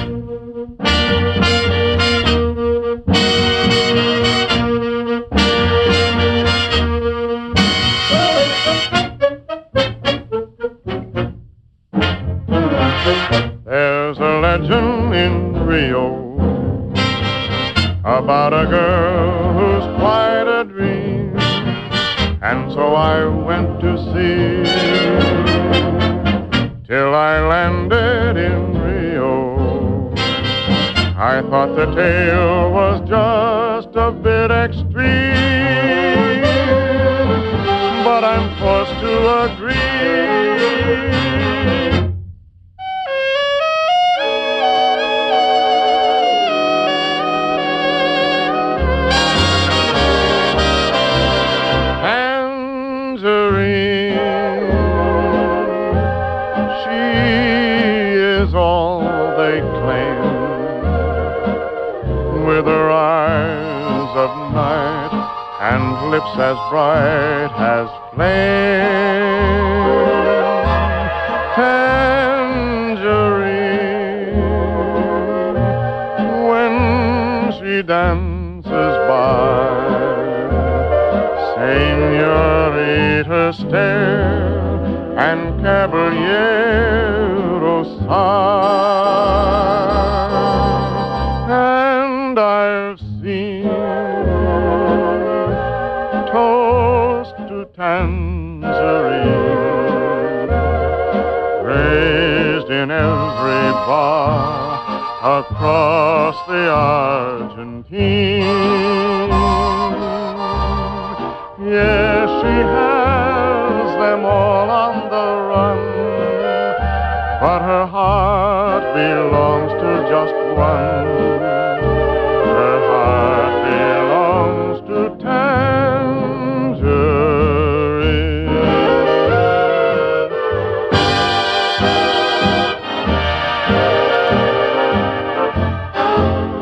There's a legend in Rio about a girl who's quite a dream, and so I went to see, till I landed in Rio. I thought the tale was just a bit extreme, but I'm forced to agree. She is all they claim, with her eyes of night and lips as bright as flame. Tangerine, when she dances by, Señorita stare and caballero sigh. And I've seen toast to tangerine raised in every bar across the Argentine. Yes, she has them all on the run, but her heart belongs to just one.